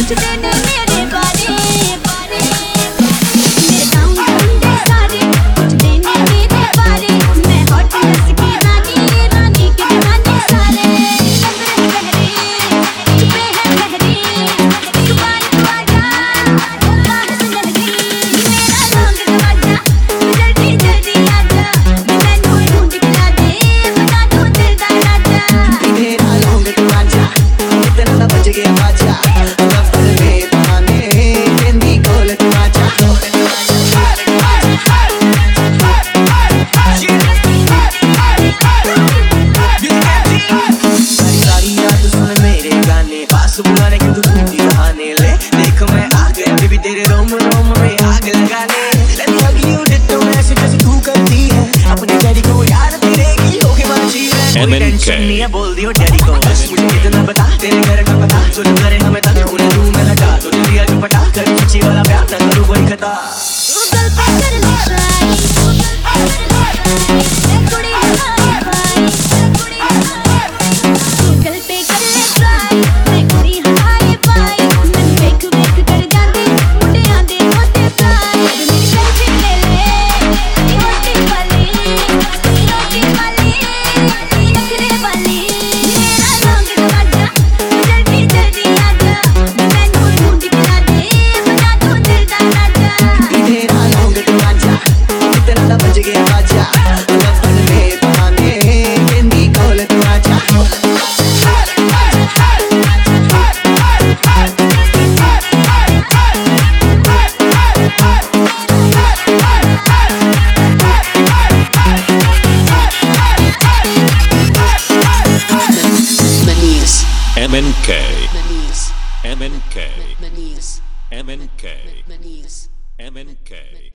पूछते ने मेरे बारे मेरे गाँव ढूंढे सारे पूछते ने मेरे बारे मैं हॉट रस की रानी रानी के दीवाने सारे बहरे छुपे हैं लहरी एक बार तो आजा होता है सुनहरी मेरा रंग दरवाजा जल्दी जल्दी आजा मैनू ढूंढ के ला दे बता दो दिल दा राजा मेरा रंग दरवाजा इतना ना बज गया बाजा लफ्ज़ में बहाने हिंदी कोल दरवाजा सारी याद सुन मेरे गाने पास बुलाने क्यों तू ढूंढी बहाने ले देख मैं आ गया बेबी तेरे रोम रोम में आग लगाने Let's hug you ditto ऐसे जैसे तू करती है अपने डैडी को यार तेरे की होके बाजी है कोई टेंशन नहीं है बोल दियो डैडी को बस मुझे इतना बता तेरे घर का पता सुन करे हमें तक उन्हें तू मैं हटा तो दिया जो पटा कर खींची वाला प्यार ना करूँ कोई खता गूगल पे कर ले ट्राई कुड़ी हमारे भाई गूगल पे कर ले ट्राई मैं कुड़ी हमारे भाई मैं वेख वेख कर जांदी मुंडे आंदे होते फ्राई मेरी सेल्फी ले ले रोटी वाली नखरे वाली मेरा रंग दरवाजा जल्दी जल्दी आजा मैनू ढूंढ के ला दे बता दो दिल दा राजा मेरा रंग दरवाजा इतना ना बज गया बाजा लफ्ज़ में बहाने हिंदी कोल दरवाजा MNK Maniz, MNK Maniz, MNK Maniz. MNK